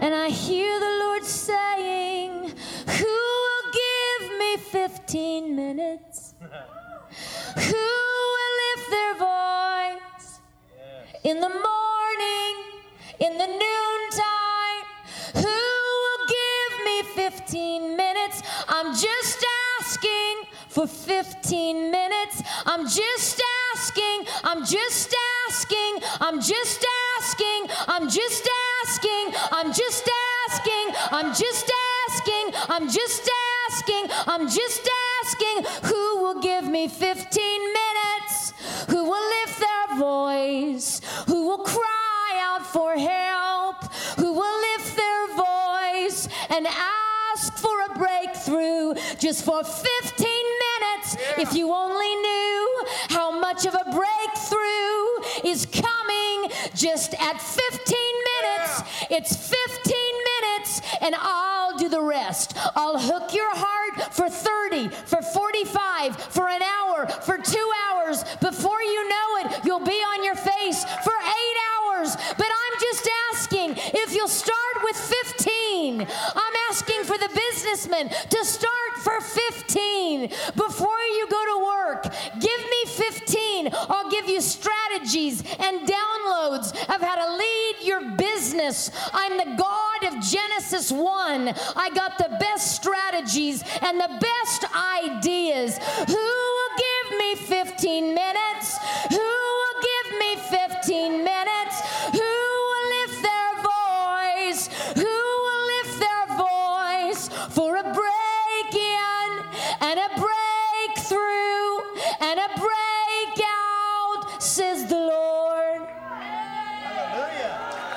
And I hear the Lord saying, who will give me 15 minutes? Who will lift their voice in the morning, in the noontime? Who will give me 15 minutes? I'm just asking for 15 minutes. I'm just asking. I'm just asking. I'm just asking. I'm just asking. I'm just asking. I'm just asking. I'm just asking. I'm just asking. Who will give me 15 minutes? Who will lift their voice? Who will cry out for help? Who will lift their voice and ask for a breakthrough just for 15 minutes? If you only knew how much of a breakthrough is coming just at 15 minutes. It's 15 minutes and I'll do the rest. I'll hook your heart for 30, for 45, for an hour, for 2 hours. Before you know it, you'll be on your face for 8 hours. But I'm just asking if you'll start with 15. I'm asking for the businessmen to start for 15 before you go to work. Give me 15. I'll give you strategies and downloads of how to lead your business. I'm the God of Genesis 1. I got the best strategies and the best ideas. Who will give me 15 minutes? Who will give me 15 minutes? Who will lift their voice? Who will lift their voice for a break-in and a breakthrough and a breakout, says the Lord. Hallelujah.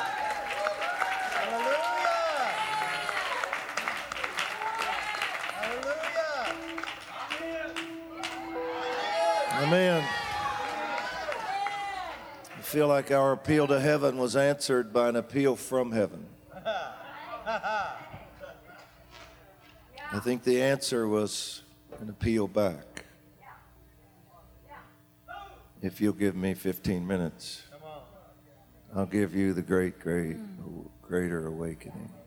Hallelujah. Hallelujah. Amen. I feel like our appeal to heaven was answered by an appeal from heaven. I think the answer was an appeal back. If you'll give me 15 minutes, I'll give you the greater awakening.